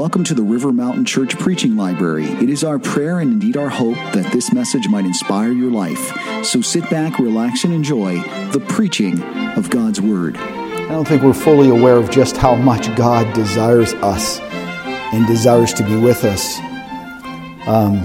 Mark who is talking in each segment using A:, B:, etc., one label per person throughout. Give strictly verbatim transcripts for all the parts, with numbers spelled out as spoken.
A: Welcome to the River Mountain Church Preaching Library. It is our prayer and indeed our hope that this message might inspire your life. So sit back, relax, and enjoy the preaching of God's Word.
B: I don't think we're fully aware of just how much God desires us and desires to be with us. Um,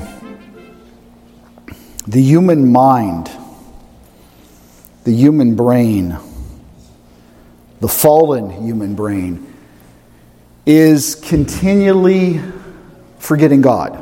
B: the human mind, the human brain, the fallen human brain, is continually forgetting God,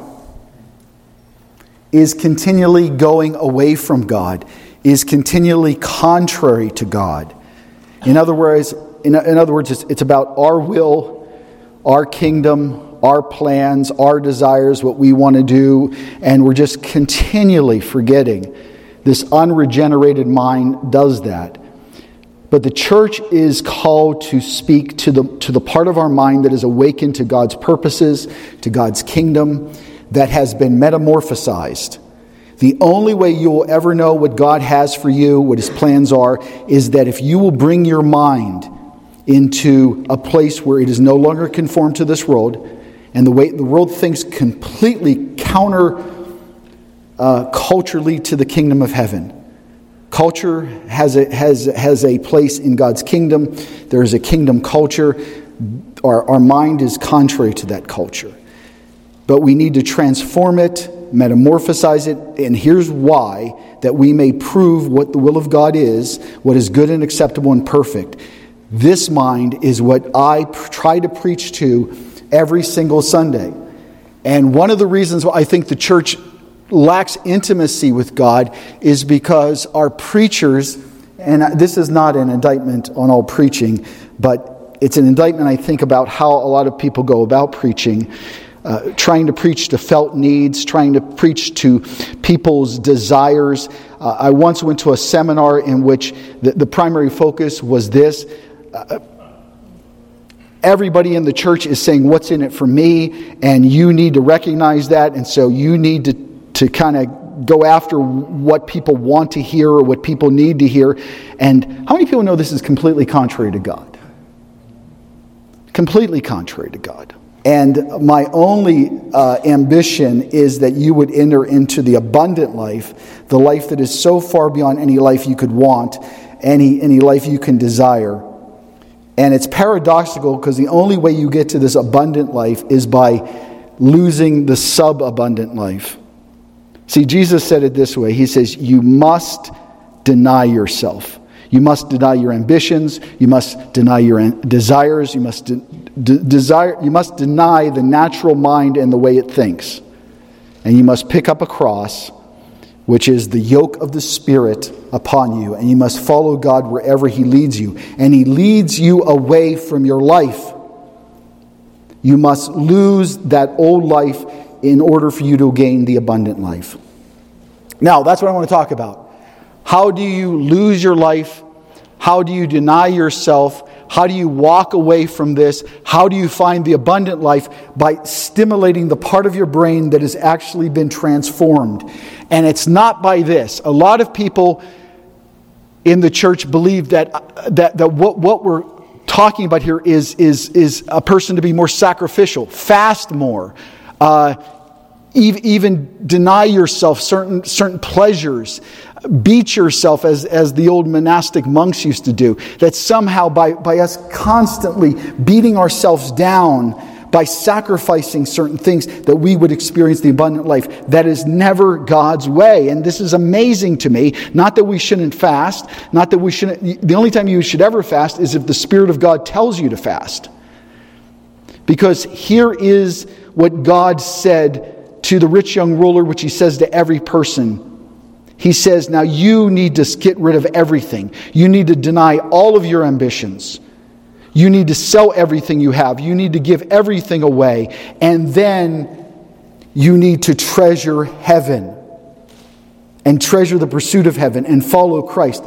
B: is continually going away from God, is continually contrary to God. In other words, in, in other words, it's, it's about our will, our kingdom, our plans, our desires, what we want to do, and we're just continually forgetting. This unregenerated mind does that. But the church is called to speak to the to the part of our mind that is awakened to God's purposes, to God's kingdom, that has been metamorphosized. The only way you will ever know what God has for you, what His plans are, is that if you will bring your mind into a place where it is no longer conformed to this world, and the way the world thinks completely counter uh, culturally to the kingdom of heaven. Culture has a, has, has a place in God's kingdom. There is a kingdom culture. Our, our mind is contrary to that culture. But we need to transform it, metamorphosize it, and here's why, that we may prove what the will of God is, what is good and acceptable and perfect. This mind is what I pr- try to preach to every single Sunday. And one of the reasons why I think the church lacks intimacy with God is because our preachers, and this is not an indictment on all preaching, but it's an indictment, I think, about how a lot of people go about preaching, uh, trying to preach to felt needs, trying to preach to people's desires. Uh, I once went to a seminar in which the, the primary focus was this. Uh, everybody in the church is saying, what's in it for me? And you need to recognize that, and so you need to to kind of go after what people want to hear or what people need to hear. And how many people know this is completely contrary to God? Completely contrary to God. And my only uh, ambition is that you would enter into the abundant life, the life that is so far beyond any life you could want, any, any life you can desire. And it's paradoxical because the only way you get to this abundant life is by losing the sub-abundant life. See, Jesus said it this way. He says, you must deny yourself. You must deny your ambitions. You must deny your desires. You must de- de- desire. You must deny the natural mind and the way it thinks. And you must pick up a cross, which is the yoke of the Spirit upon you. And you must follow God wherever He leads you. And He leads you away from your life. You must lose that old life in order for you to gain the abundant life. Now, that's what I want to talk about. How do you lose your life? How do you deny yourself? How do you walk away from this? How do you find the abundant life? By stimulating the part of your brain that has actually been transformed. And it's not by this. A lot of people in the church believe that that, that what, what we're talking about here is, is, is a person to be more sacrificial, fast more, Uh, even deny yourself certain certain pleasures, beat yourself as, as the old monastic monks used to do. That somehow by, by us constantly beating ourselves down, by sacrificing certain things, that we would experience the abundant life. That is never God's way. And this is amazing to me. Not that we shouldn't fast, not that we shouldn't. The only time you should ever fast is if the Spirit of God tells you to fast. Because here is what God said to the rich young ruler, which He says to every person. He says, now you need to get rid of everything. You need to deny all of your ambitions. You need to sell everything you have. You need to give everything away. And then you need to treasure heaven. And treasure the pursuit of heaven and follow Christ.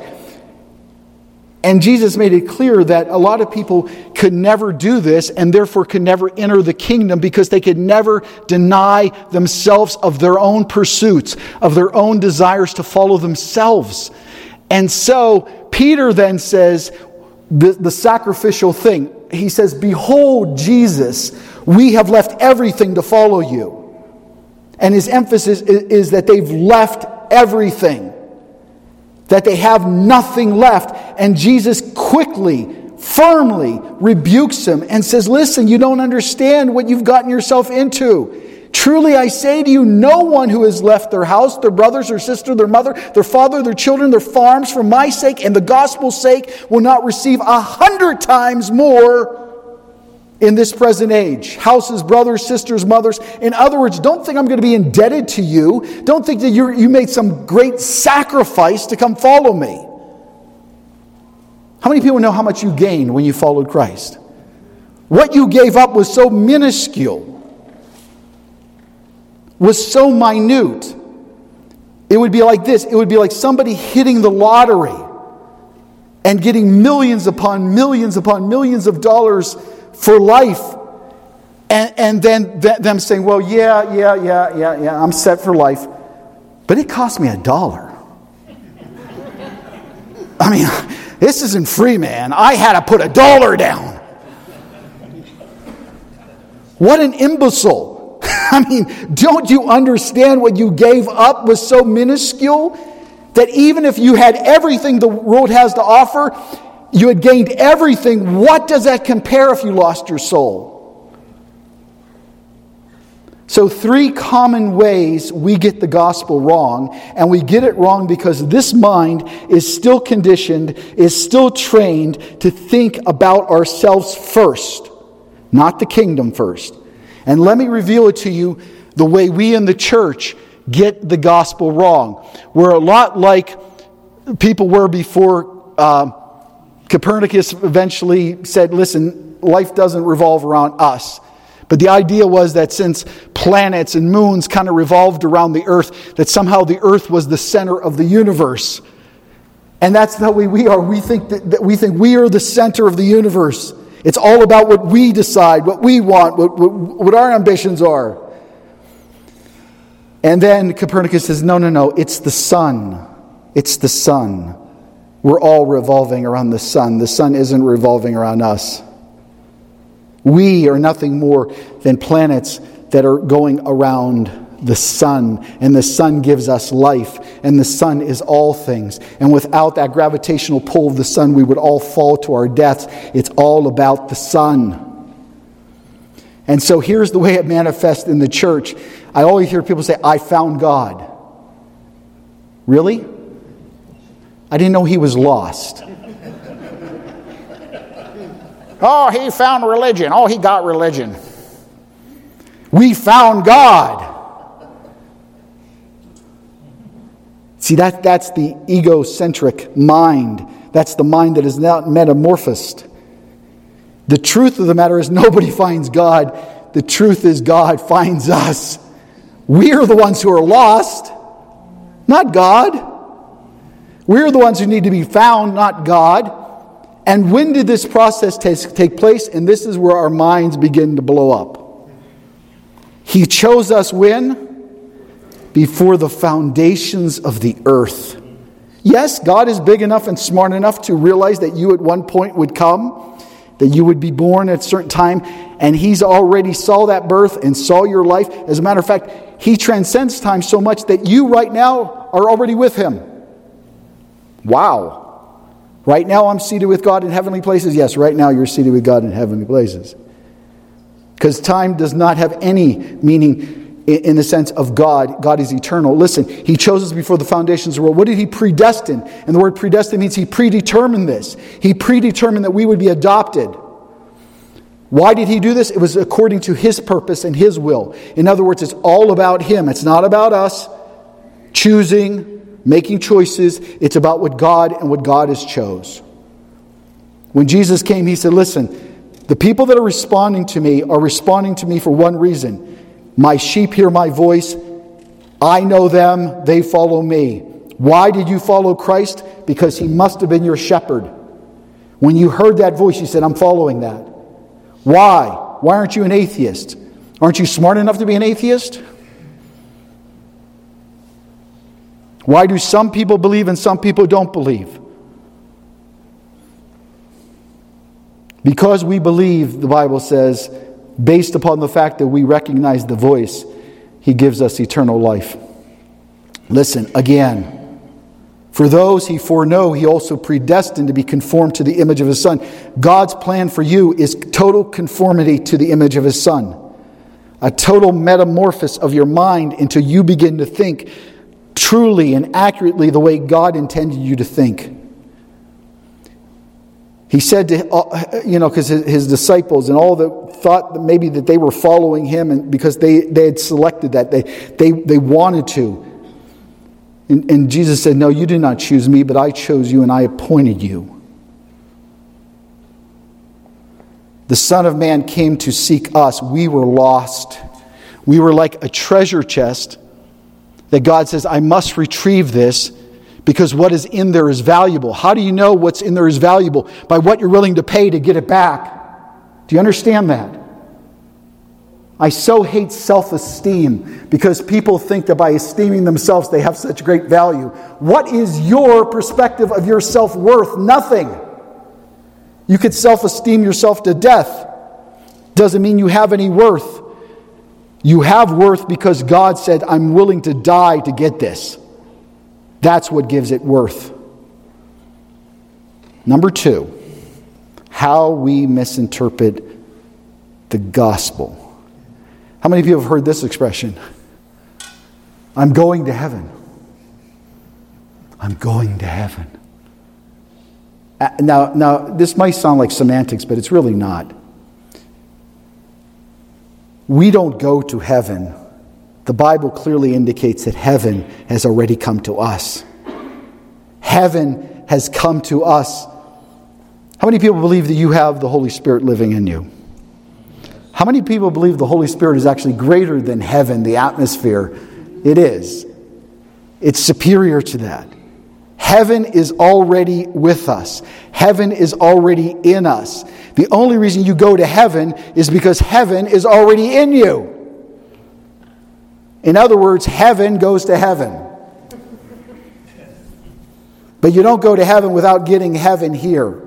B: And Jesus made it clear that a lot of people could never do this and therefore could never enter the kingdom because they could never deny themselves of their own pursuits, of their own desires to follow themselves. And so Peter then says the, the sacrificial thing, he says, behold, Jesus, we have left everything to follow you. And his emphasis is, is that they've left everything. That they have nothing left. And Jesus quickly, firmly rebukes them and says, listen, you don't understand what you've gotten yourself into. Truly I say to you, no one who has left their house, their brothers, their sister, their mother, their father, their children, their farms, for my sake and the gospel's sake, will not receive a hundred times more in this present age. Houses, brothers, sisters, mothers. In other words, don't think I'm going to be indebted to you. Don't think that you you made some great sacrifice to come follow me. How many people know how much you gained when you followed Christ? What you gave up was so minuscule, was so minute. It would be like this. It would be like somebody hitting the lottery and getting millions upon millions upon millions of dollars for life. And, and then th- them saying, well, yeah, yeah, yeah, yeah, yeah, I'm set for life. But it cost me a dollar. I mean, this isn't free, man. I had to put a dollar down. What an imbecile. I mean, don't you understand what you gave up was so minuscule that even if you had everything the world has to offer, you had gained everything. What does that compare if you lost your soul? So three common ways we get the gospel wrong, and we get it wrong because this mind is still conditioned, is still trained to think about ourselves first, not the kingdom first. And let me reveal it to you the way we in the church get the gospel wrong. We're a lot like people were before uh, Copernicus eventually said, listen, life doesn't revolve around us. But the idea was that since planets and moons kind of revolved around the earth, that somehow the earth was the center of the universe. And that's the way we are. We think that, that we think we are the center of the universe. It's all about what we decide, what we want, what, what, what our ambitions are. And then Copernicus says, no, no, no, it's the sun. It's the sun. We're all revolving around the sun. The sun isn't revolving around us. We are nothing more than planets that are going around the sun, and the sun gives us life, and the sun is all things. And without that gravitational pull of the sun, we would all fall to our deaths. It's all about the sun. And so here's the way it manifests in the church. I always hear people say, I found God. Really? I didn't know he was lost. Oh, he found religion. Oh, he got religion. We found God. See, that, that's the egocentric mind. That's the mind that is not metamorphosed. The truth of the matter is nobody finds God. The truth is God finds us. We're the ones who are lost, not God. We're the ones who need to be found, not God. And when did this process t- take place? And this is where our minds begin to blow up. He chose us when? Before the foundations of the earth. Yes, God is big enough and smart enough to realize that you at one point would come, that you would be born at a certain time, and He's already saw that birth and saw your life. As a matter of fact, He transcends time so much that you right now are already with Him. Wow. Right now I'm seated with God in heavenly places. Yes, right now you're seated with God in heavenly places. Because time does not have any meaning in the sense of God. God is eternal. Listen, He chose us before the foundations of the world. What did He predestine? And the word predestine means He predetermined this. He predetermined that we would be adopted. Why did He do this? It was according to His purpose and His will. In other words, it's all about Him. It's not about us choosing, making choices. It's about what God and what God has chose. When Jesus came, He said, listen, the people that are responding to me are responding to me for one reason. My sheep hear my voice. I know them. They follow me. Why did you follow Christ? Because He must have been your shepherd. When you heard that voice, you said, I'm following that. Why? Why aren't you an atheist? Aren't you smart enough to be an atheist? Why do some people believe and some people don't believe? Because we believe, the Bible says, based upon the fact that we recognize the voice, He gives us eternal life. Listen, again. For those He foreknow, He also predestined to be conformed to the image of His Son. God's plan for you is total conformity to the image of His Son. A total metamorphosis of your mind until you begin to think truly and accurately the way God intended you to think. He said to, you know, because his disciples and all the thought that maybe that they were following Him and because they, they had selected that. They, they, they wanted to. And, and Jesus said, no, you did not choose me, but I chose you and I appointed you. The Son of Man came to seek us. We were lost. We were like a treasure chest that God says, I must retrieve this because what is in there is valuable. How do you know what's in there is valuable? By what you're willing to pay to get it back. Do you understand that? I so hate self-esteem because people think that by esteeming themselves they have such great value. What is your perspective of your self-worth? Nothing. You could self-esteem yourself to death. Doesn't mean you have any worth. You have worth because God said, I'm willing to die to get this. That's what gives it worth. Number two, how we misinterpret the gospel. How many of you have heard this expression? I'm going to heaven. I'm going to heaven. Now, now, this might sound like semantics, but it's really not. We don't go to heaven. The Bible clearly indicates that heaven has already come to us. Heaven has come to us. How many people believe that you have the Holy Spirit living in you? How many people believe the Holy Spirit is actually greater than heaven, the atmosphere? It is. It's superior to that. Heaven is already with us. Heaven is already in us. The only reason you go to heaven is because heaven is already in you. In other words, heaven goes to heaven. But you don't go to heaven without getting heaven here.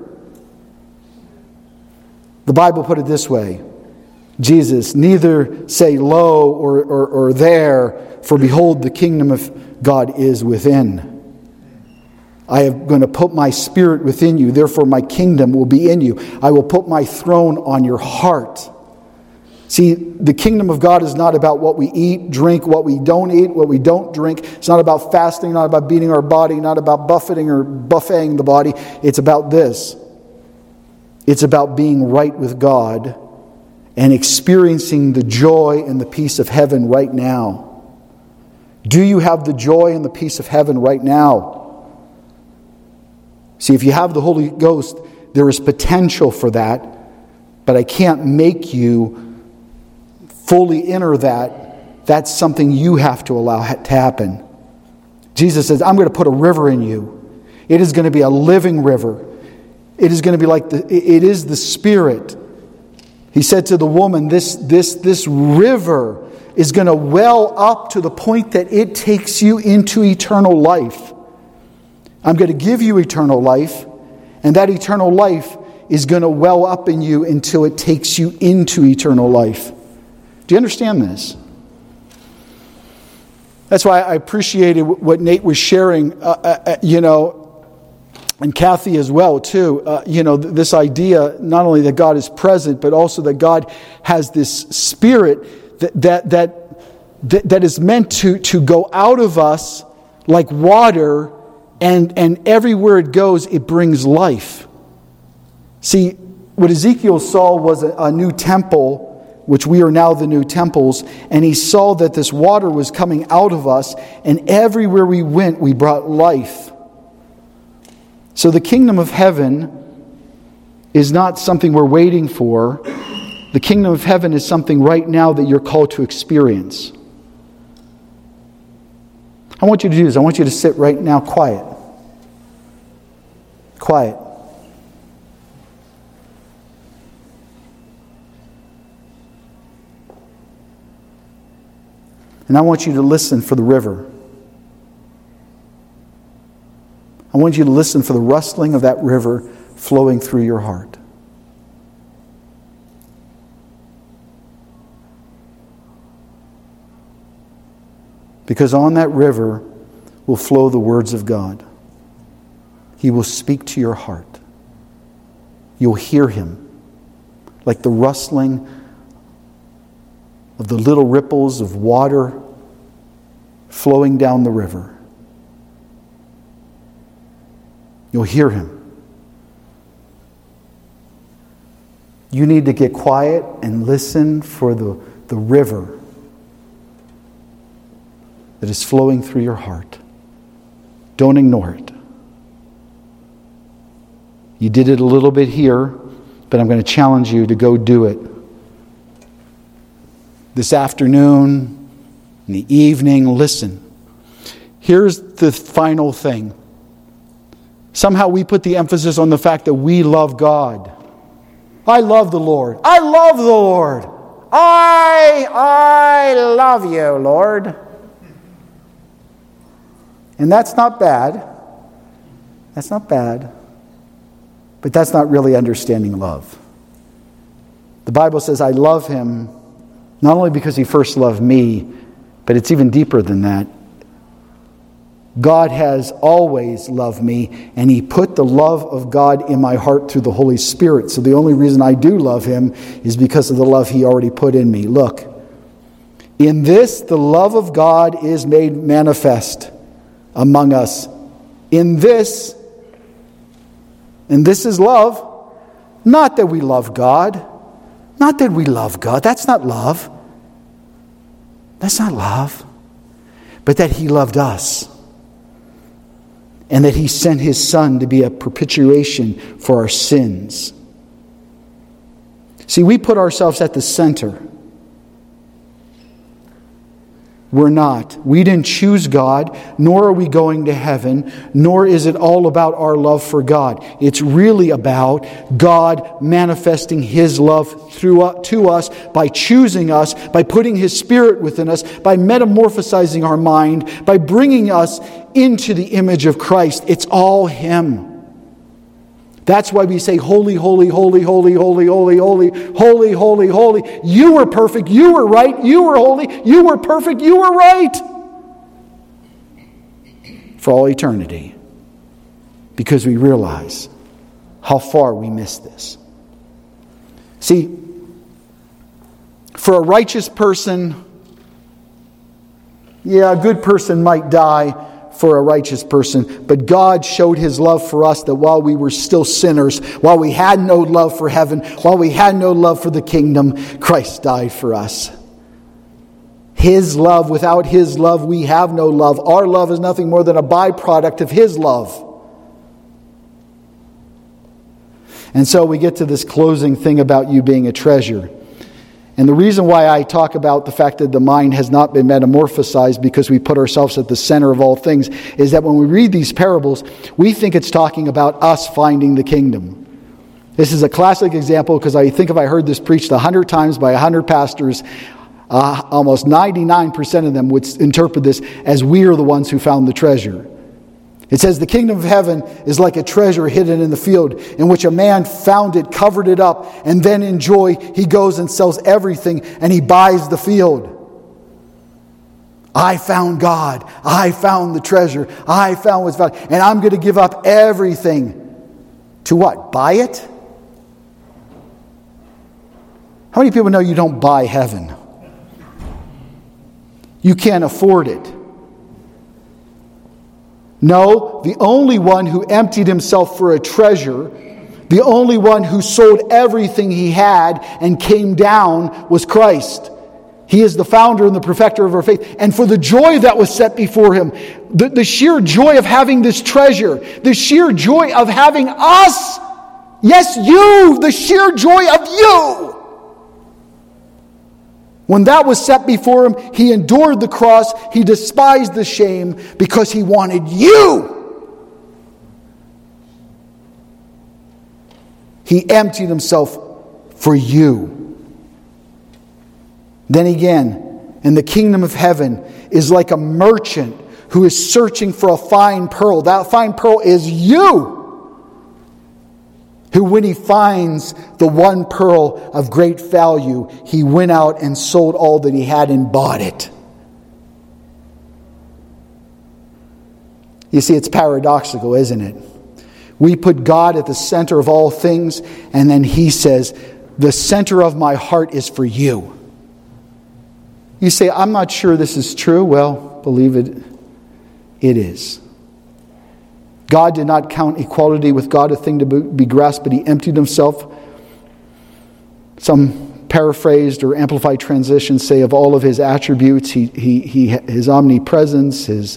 B: The Bible put it this way. Jesus, neither say lo or, or, or there, for behold, the kingdom of God is within. I am going to put my spirit within you, therefore my kingdom will be in you. I will put my throne on your heart. See, the kingdom of God is not about what we eat, drink, what we don't eat, what we don't drink. It's not about fasting, not about beating our body, not about buffeting or buffeting the body. It's about this. It's about being right with God and experiencing the joy and the peace of heaven right now. Do you have the joy and the peace of heaven right now? See, if you have the Holy Ghost, there is potential for that, but I can't make you fully enter that. That's something you have to allow to happen. Jesus says, I'm going to put a river in you. It is going to be a living river. It is going to be like the, it is the Spirit. He said to the woman, this, this, this river is going to well up to the point that it takes you into eternal life. I'm going to give you eternal life, and that eternal life is going to well up in you until it takes you into eternal life. Do you understand this? That's why I appreciated what Nate was sharing, uh, uh, you know, and Kathy as well, too. Uh, you know, th- this idea, not only that God is present, but also that God has this Spirit that that that, that, that is meant to, to go out of us like water, and, and everywhere it goes, it brings life. See, what Ezekiel saw was a, a new temple, which we are now the new temples, and he saw that this water was coming out of us, and everywhere we went, we brought life. So the kingdom of heaven is not something we're waiting for. The kingdom of heaven is something right now that you're called to experience. I want you to do this. I want you to sit right now quiet. Quiet. And I want you to listen for the river. I want you to listen for the rustling of that river flowing through your heart. Because on that river will flow the words of God. He will speak to your heart. You'll hear Him like the rustling of the little ripples of water flowing down the river. You'll hear Him. You need to get quiet and listen for the, the river that is flowing through your heart. Don't ignore it. You did it a little bit here, but I'm going to challenge you to go do it. This afternoon, in the evening, listen. Here's the final thing. Somehow we put the emphasis on the fact that we love God. I love the Lord. I love the Lord. I, I love you, Lord. And that's not bad. That's not bad. But that's not really understanding love. The Bible says, I love Him not only because He first loved me, but it's even deeper than that. God has always loved me, and He put the love of God in my heart through the Holy Spirit. So the only reason I do love Him is because of the love He already put in me. Look, in this the love of God is made manifest among us. In this, and this is love, not that we love God, not that we love God. That's not love. That's not love. But that He loved us. And that He sent His Son to be a propitiation for our sins. See, we put ourselves at the center. We're not. We didn't choose God, nor are we going to heaven, nor is it all about our love for God. It's really about God manifesting His love through to us by choosing us, by putting His Spirit within us, by metamorphosizing our mind, by bringing us into the image of Christ. It's all Him. That's why we say, holy, holy, holy, holy, holy, holy, holy, holy, holy, holy. You were perfect. You were right. You were holy. You were perfect. You were right. For all eternity. Because we realize how far we miss this. See, for a righteous person, yeah, a good person might die for a righteous person, but God showed His love for us that while we were still sinners, while we had no love for heaven, while we had no love for the kingdom, Christ died for us. His love, without His love, we have no love. Our love is nothing more than a byproduct of His love. And so we get to this closing thing about you being a treasure. And the reason why I talk about the fact that the mind has not been metamorphosized because we put ourselves at the center of all things is that when we read these parables, we think it's talking about us finding the kingdom. This is a classic example because I think if I heard this preached a hundred times by a hundred pastors, uh, almost ninety-nine percent of them would interpret this as we are the ones who found the treasure. It says the kingdom of heaven is like a treasure hidden in the field in which a man found it, covered it up, and then in joy he goes and sells everything and he buys the field. I found God. I found the treasure. I found what's valuable. And I'm going to give up everything. To what? Buy it? How many people know you don't buy heaven? You can't afford it. No, the only one who emptied himself for a treasure, the only one who sold everything he had and came down was Christ. He is the founder and the perfecter of our faith. And for the joy that was set before Him, the, the sheer joy of having this treasure, the sheer joy of having us, yes, you, the sheer joy of you. When that was set before Him, He endured the cross. He despised the shame because He wanted you. He emptied Himself for you. Then again, in the kingdom of heaven is like a merchant who is searching for a fine pearl. That fine pearl is you. Who, when he finds the one pearl of great value, he went out and sold all that he had and bought it. You see, it's paradoxical, isn't it? We put God at the center of all things, and then he says, the center of my heart is for you. You say, I'm not sure this is true. Well, believe it, it is. God did not count equality with God a thing to be grasped, but he emptied himself. Some paraphrased or amplified translations say of all of his attributes, he, he, he, his omnipresence, his,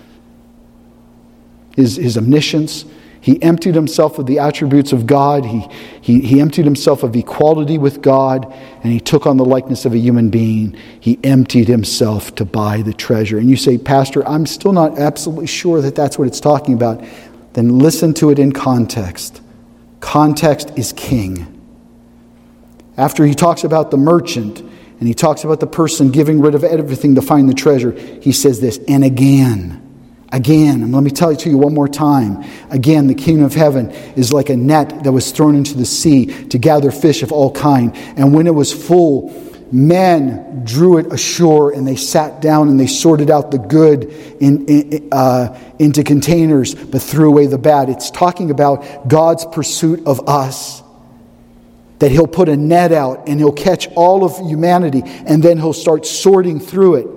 B: his, his omniscience. He emptied himself of the attributes of God. He, he, he emptied himself of equality with God, and he took on the likeness of a human being. He emptied himself to buy the treasure. And you say, Pastor, I'm still not absolutely sure that that's what it's talking about. Then listen to it in context. Context is king. After he talks about the merchant, and he talks about the person giving rid of everything to find the treasure, he says this, and again, Again, and let me tell it to you one more time. Again, the kingdom of heaven is like a net that was thrown into the sea to gather fish of all kind. And when it was full, men drew it ashore, and they sat down and they sorted out the good in, in, uh, into containers, but threw away the bad. It's talking about God's pursuit of us. That he'll put a net out and he'll catch all of humanity, and then he'll start sorting through it.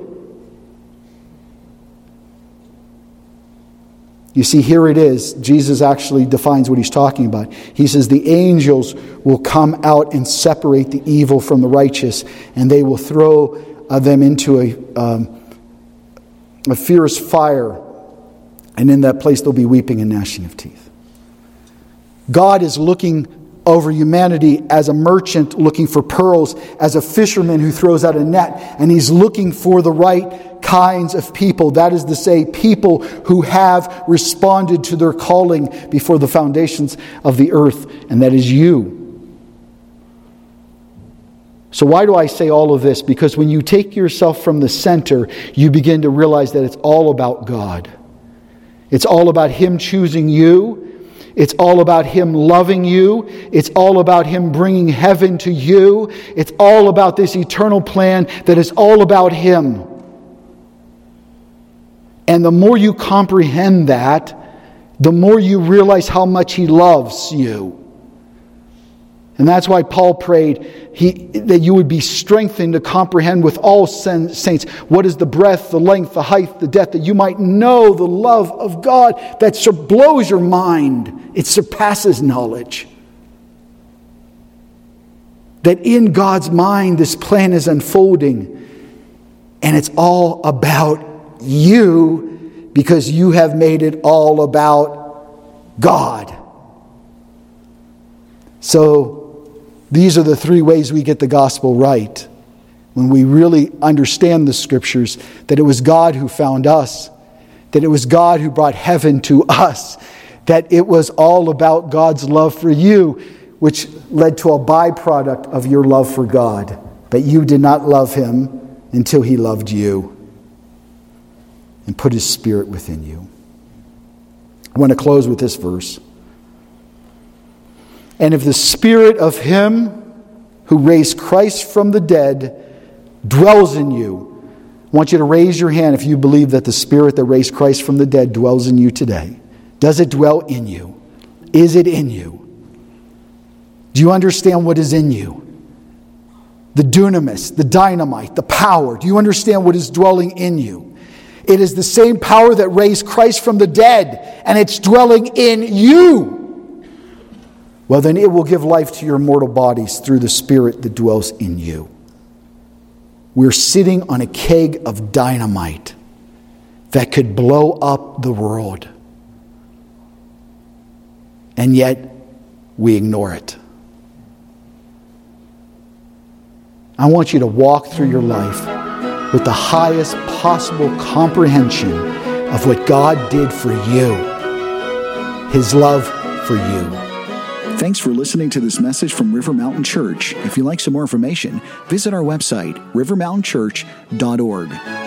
B: You see, here it is. Jesus actually defines what he's talking about. He says the angels will come out and separate the evil from the righteous, and they will throw uh, them into a, um, a fierce fire. And in that place there'll be weeping and gnashing of teeth. God is looking over humanity as a merchant looking for pearls, as a fisherman who throws out a net, and he's looking for the right kinds of people. That is to say, people who have responded to their calling before the foundations of the earth, and that is you. So why do I say all of this? Because when you take yourself from the center, you begin to realize that it's all about God. It's all about him choosing you. It's all about him loving you. It's all about him bringing heaven to you. It's all about this eternal plan that is all about him. And the more you comprehend that, the more you realize how much he loves you. And that's why Paul prayed he, that you would be strengthened to comprehend with all saints what is the breadth, the length, the height, the depth, that you might know the love of God that sur- blows your mind. It surpasses knowledge. That in God's mind this plan is unfolding, and it's all about you because you have made it all about God. So these are the three ways we get the gospel right. When we really understand the scriptures, that it was God who found us, that it was God who brought heaven to us, that it was all about God's love for you, which led to a byproduct of your love for God. But you did not love him until he loved you and put his spirit within you. I want to close with this verse. And if the spirit of him who raised Christ from the dead dwells in you, I want you to raise your hand if you believe that the spirit that raised Christ from the dead dwells in you today. Does it dwell in you? Is it in you? Do you understand what is in you? The dunamis, the dynamite, the power. Do you understand what is dwelling in you? It is the same power that raised Christ from the dead, and it's dwelling in you. Well, then it will give life to your mortal bodies through the Spirit that dwells in you. We're sitting on a keg of dynamite that could blow up the world. And yet, we ignore it. I want you to walk through your life with the highest possible comprehension of what God did for you. His love for you.
A: Thanks for listening to this message from River Mountain Church. If you'd like some more information, visit our website, river mountain church dot org.